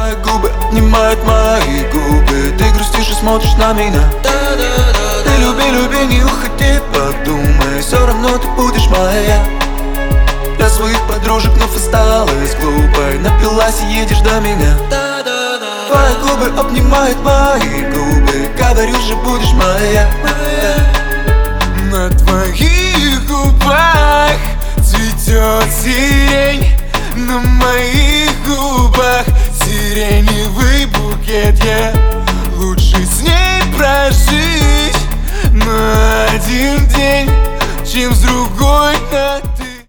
Твои губы обнимают мои губы. Ты грустишь и смотришь на меня. Ты люби, люби, не уходи, подумай, все равно ты будешь моя. Для своих подружек вновь осталась глупой. Напилась и едешь до меня. Твои губы обнимают мои губы. Говорю же, будешь моя. На твоих губах цветет сирень, на моих губах